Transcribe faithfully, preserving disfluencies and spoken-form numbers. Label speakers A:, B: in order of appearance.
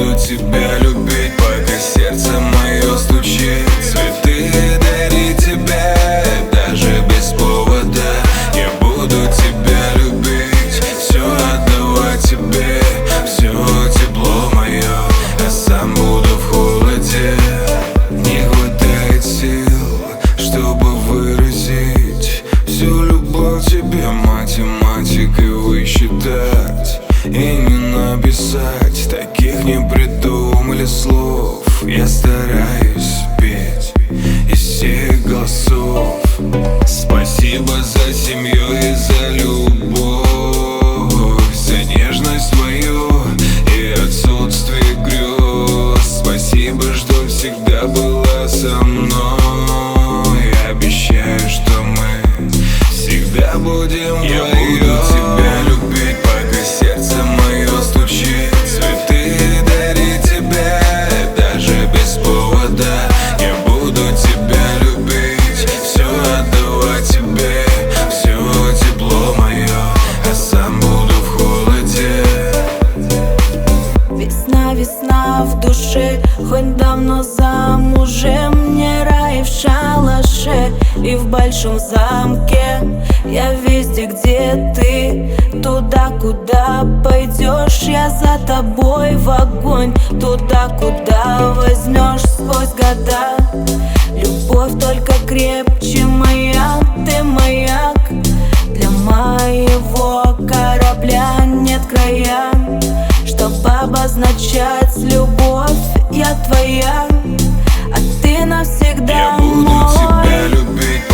A: буду тебя любить, пока сердце мое стучит. Цветы дарить тебе, даже без повода. Я буду тебя любить, все отдавать тебе, все тепло мое, а сам буду в холоде. Не хватает сил, чтобы выразить всю любовь тебе математикой высчитать и не написать. Таких не придумали слов. Я стараюсь петь из всех голосов. Спасибо за семью и за любовь, за нежность твою и отсутствие грез. Спасибо, что всегда была со мной. Обещаю, что мы всегда будем вдвоем. Я буду тебя любить, пока сердце мое стучит. Цветы дарить тебе, даже без повода. Я буду тебя любить, все отдавать тебе, все тепло мое, а сам буду в холоде.
B: Весна, весна в душе, хоть давно замужем. Не рай в шалаше и в большом замке. Я везде, где ты, туда, куда пойдешь. Я за тобой в огонь, туда, куда возьмешь сквозь года. Любовь только крепче моя, ты маяк. Для моего корабля нет края, чтоб обозначать любовь, я твоя, а ты навсегда
A: Я буду
B: мой.
A: тебя любить,